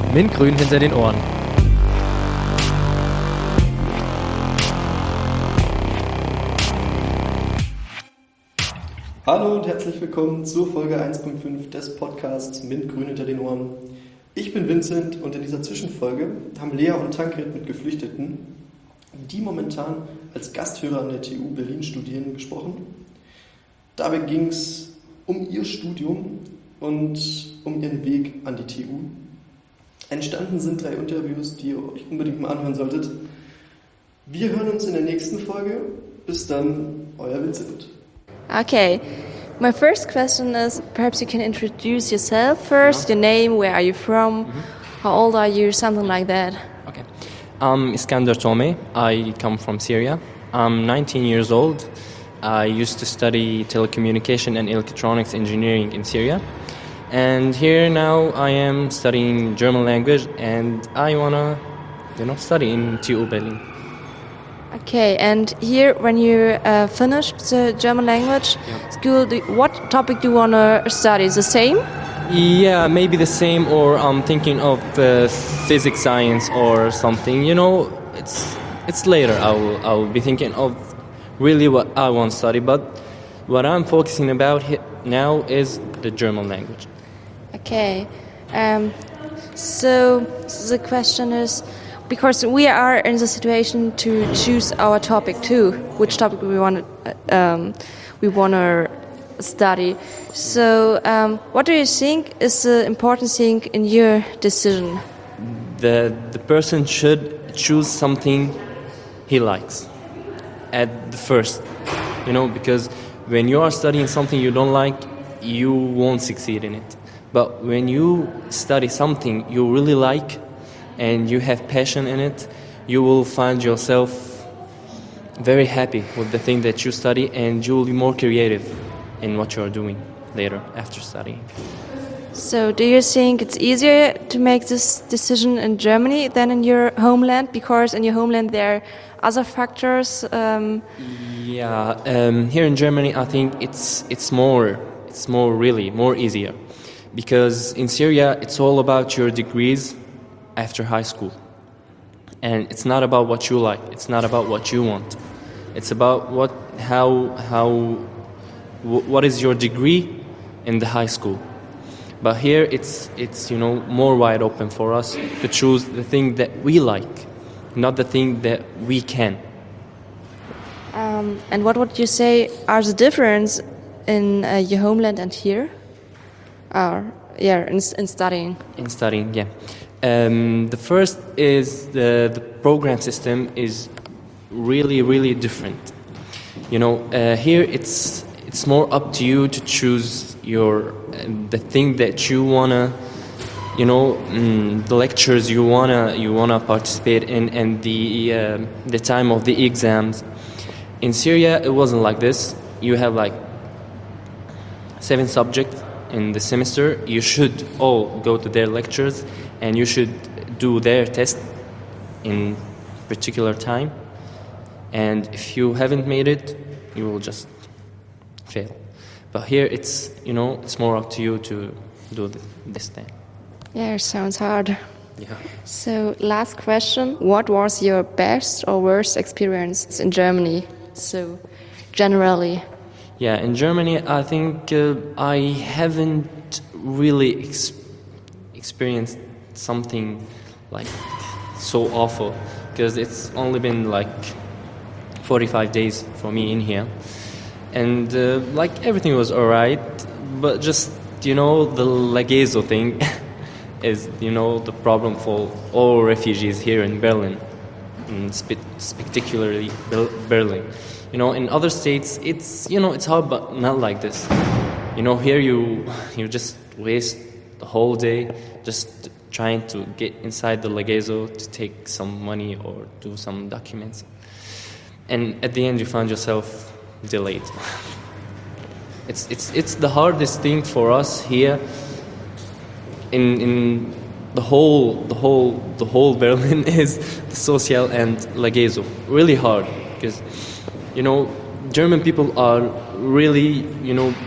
Mintgrün hinter den Ohren. Hallo und herzlich willkommen zur Folge 1.5 des Podcasts Mintgrün hinter den Ohren. Ich bin Vincent und in dieser Zwischenfolge haben Lea und Tankred mit Geflüchteten, die momentan als Gasthörer an der TU Berlin studieren, gesprochen. Dabei ging es um ihr Studium und um ihren Weg an die TU. Entstanden sind 3 Interviews, die ihr euch unbedingt mal anhören solltet. Wir hören uns in der nächsten Folge. Bis dann, euer Vincent. Okay, my first question is, perhaps you can introduce yourself first, your name, where are you from, how old are you, something like that. Okay, Iskander Tome, I come from Syria. I'm 19 years old. I used to study telecommunication and electronics engineering in Syria. And here now I am studying German language and I wanna, study in TU Berlin. Okay, and here when you finished the German language school, what topic do you want to study? The same? Yeah, maybe the same, or I'm thinking of physics, science, or something. It's later. I'll be thinking of really what I want to study. But what I'm focusing about now is the German language. Okay, so the question is, because we are in the situation to choose our topic too, which topic we want to study. So, what do you think is the important thing in your decision? The person should choose something he likes at the first, because when you are studying something you don't like, you won't succeed in it. But when you study something you really like and you have passion in it, you will find yourself very happy with the thing that you study, and you will be more creative in what you are doing later after studying. So do you think it's easier to make this decision in Germany than in your homeland? Because in your homeland there are other factors. Here in Germany I think it's more easier, because in Syria it's all about your degrees after high school, and it's not about what you like, it's not about what you want, it's about what is your degree in the high school. But here it's more wide open for us to choose the thing that we like, not the thing that we can. And what would you say are the difference in your homeland and here? In studying. In studying, yeah. The first is the program system is really, really different. Here it's more up to you to choose the thing that you wanna, the lectures you wanna participate in, and the time of the exams. In Syria it wasn't like this. You have like 7 subjects in the semester. You should all go to their lectures and you should do their test in particular time, and if you haven't made it you will just fail. But here it's more up to you to do this thing. Yeah, it sounds hard. Yeah. So last question, what was your best or worst experience in Germany? So generally. Yeah, in Germany I think I haven't really experienced something like so awful, because it's only been like 45 days for me in here, and everything was alright, but just the Lagezo thing is the problem for all refugees here in Berlin, and particularly Berlin. In other states it's hard, but not like this. Here you just waste the whole day just trying to get inside the Lagezo to take some money or do some documents, and at the end you find yourself delayed. It's the hardest thing for us here in the whole Berlin is the social and Lagezo. Really hard, because German people are really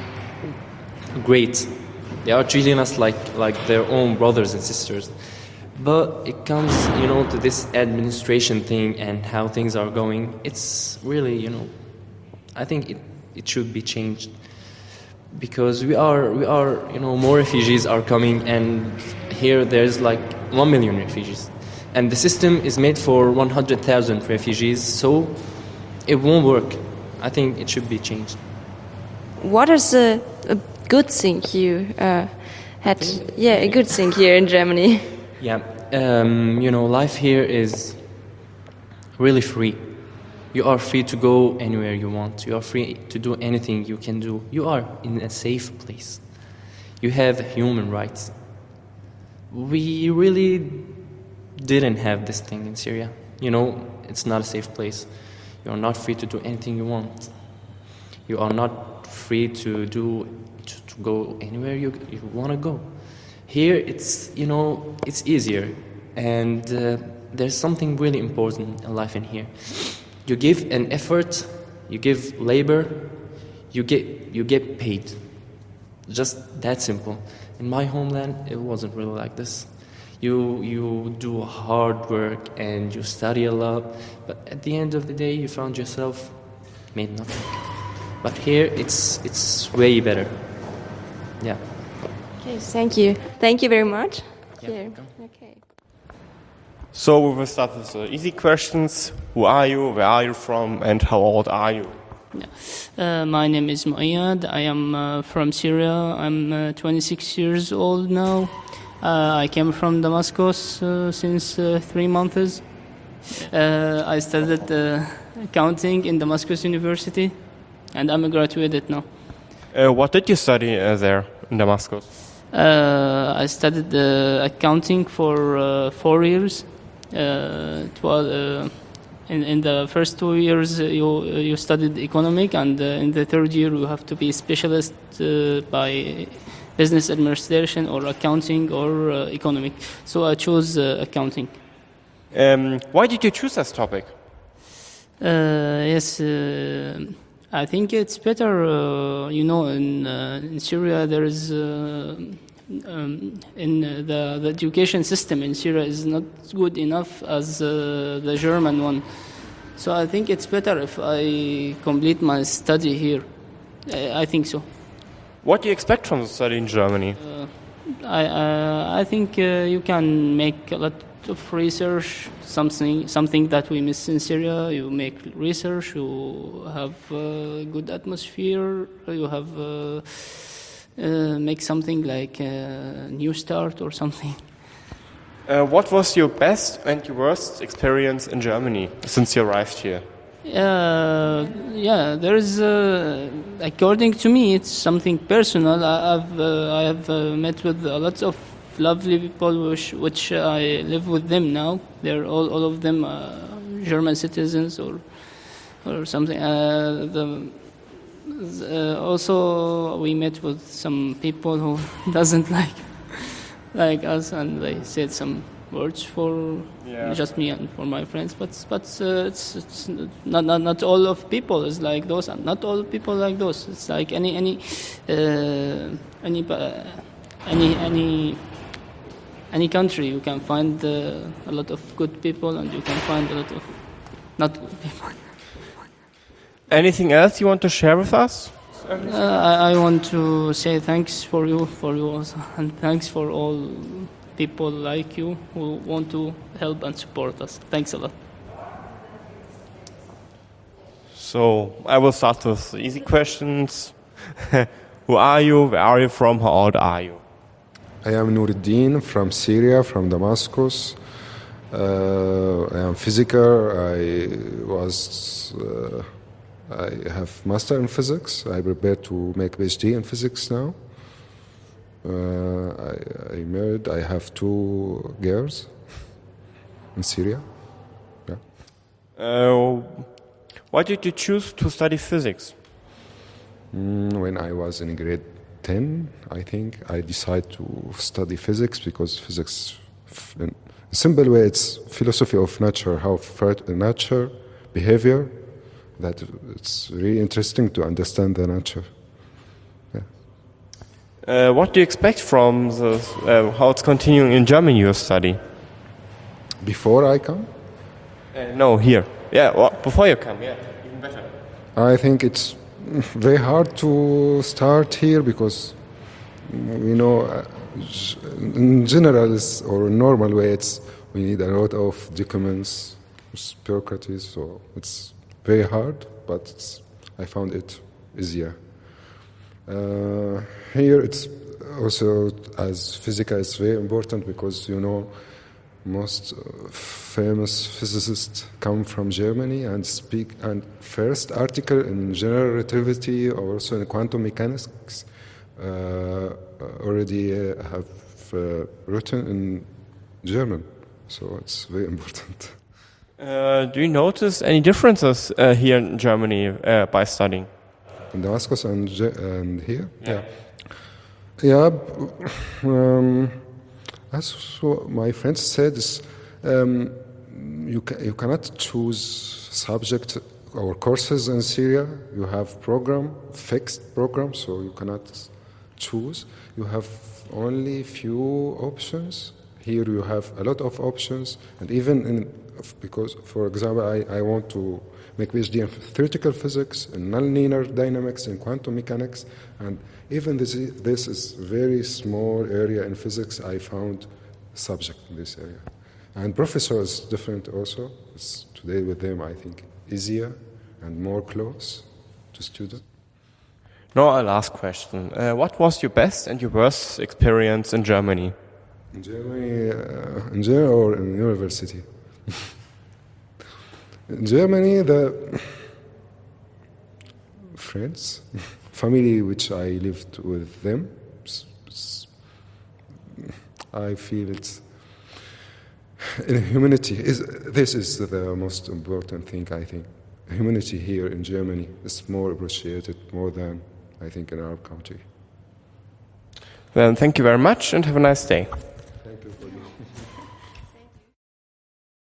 great. They are treating us like their own brothers and sisters. But it comes, to this administration thing and how things are going. It's really, I think it should be changed because we are, more refugees are coming, and here there's like 1 million refugees, and the system is made for 100,000 refugees, so it won't work. I think it should be changed. What is a good thing you had? Yeah, a good thing here in Germany. Yeah, life here is really free. You are free to go anywhere you want. You are free to do anything you can do. You are in a safe place. You have human rights. We really didn't have this thing in Syria. It's not a safe place. You are not free to do anything you want. You are not free to go anywhere you want to go. Here, it's easier, and there's something really important in life in here. You give an effort, you give labor, you get paid. Just that simple. In my homeland, it wasn't really like this. You do hard work and you study a lot, but at the end of the day, you found yourself made nothing. But here, it's way better. Yeah. Okay, thank you. Thank you very much. Yeah, Here. welcome. Okay. So we will start with the easy questions. Who are you, where are you from, and how old are you? My name is Muayyad. I am from Syria. I'm 26 years old now. I came from Damascus since 3 months. I studied accounting in Damascus University, and I'm a graduate now. What did you study there in Damascus? I studied accounting for 4 years. It was, in the first 2 years you studied economic, and in the third year you have to be specialist by business administration or accounting or economic. So I chose accounting. Why did you choose this topic? Yes, I think it's better. In Syria there is in the education system in Syria is not good enough as the German one. So I think it's better if I complete my study here. I think so. What do you expect from the study in Germany? I think you can make a lot of research, something that we miss in Syria. You make research, you have a good atmosphere, you have make something like a new start or something. What was your best and your worst experience in Germany since you arrived here? There is, according to me, it's something personal. I have met with a lot of lovely people which I live with them now. They're all of them German citizens or something. Also, we met with some people who doesn't like us, and they said some words for just me and for my friends. But it's not all of people is like those, and not all people like those. It's like any country, you can find a lot of good people, and you can find a lot of not good people. Anything else you want to share with us? I want to say thanks for you also, and thanks for all people like you who want to help and support us. Thanks a lot. So I will start with easy questions. Who are you? Where are you from? How old are you? I am Nuruddin from Syria, from Damascus. I am physiker. I have master in physics. I prepare to make PhD in physics now. I married. I have 2 girls in Syria. Yeah. Why did you choose to study physics? When I was in grade 10, I think, I decided to study physics because physics, in a simple way, it's philosophy of nature, how nature, behavior, that it's really interesting to understand the nature. What do you expect from how it's continuing in Germany, your study? Before I come, No, here. Yeah, well, before you come, yeah, even better. I think it's very hard to start here because in general or normal way, we need a lot of documents, bureaucracies, so it's very hard. But I found it easier. Here, it's also as physics is very important because most famous physicists come from Germany and speak. And first article in general relativity or also in quantum mechanics already have written in German, so it's very important. Do you notice any differences here in Germany by studying? In Damascus and here, Yeah. yeah. As my friends said, you cannot choose subject or courses in Syria. You have fixed program, so you cannot choose. You have only few options. Here you have a lot of options, and because, for example, I want to make PhD in theoretical physics, in nonlinear dynamics, in quantum mechanics, and even this is very small area in physics. I found subject in this area, and professor is different also. Today with them, I think easier and more close to student. No, a last question. What was your best and your worst experience in Germany? In Germany, in general or in university? In Germany, the friends, family which I lived with them, I feel it's in humanity. This is the most important thing, I think. Humanity here in Germany is more appreciated more than I think in our country. Then thank you very much and have a nice day.